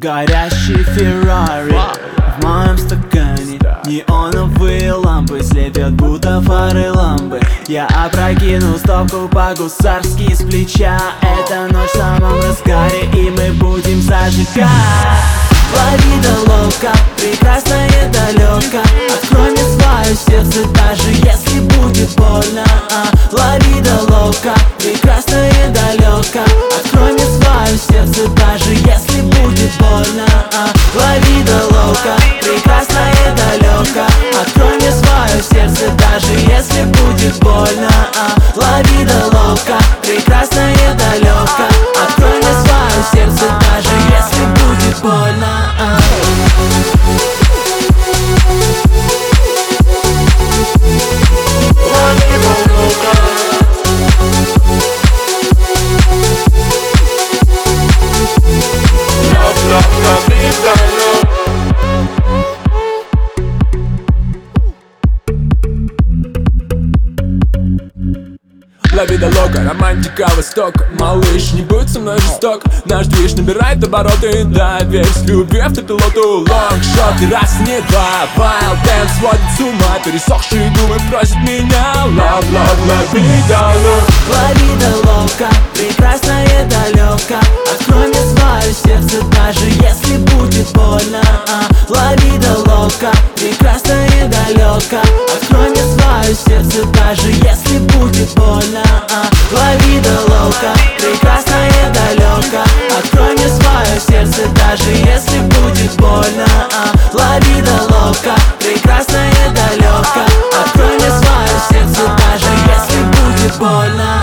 Горящий Феррари в моем стакане. Неоновые лампы слепят, будто фары лампы. Я опрокину стопку по-гусарски с плеча. Эта ночь в самом разгаре, и мы будем зажигать. Лови да ловко, прекрасное далеко. Открой мне свое сердце, даже если будет больно. Лови да ловко, прекрасное далеко. Открой мне свое сердце, даже если будет больно. Лови да ловко, прекрасное далеко. Открой мне свое сердце, даже если будет больно. Лови да ловко, прекрасное далеко. Открой мне свое сердце, даже если будет больно. La vida loca, романтика востока. Малыш, не будь со мной жесток. Наш движ набирает обороты, да, верь, любви автопилоту. Лонгшот и раз, не два. Wild dance сводит с ума. Пересохшие губы просят меня. Love, love, la vida loca. Лови да ловко, прекрасное далеко. Открой мне свое сердце, даже если будет больно. Лови да ловко, прекрасное далеко. Открой мне свое сердце, даже если будет больно. Лови да ловко, прекрасное далеко. Открой мне свое сердце, даже если будет больно. Лови да ловко, прекрасное далеко. Открой мне свое сердце, даже если будет больно.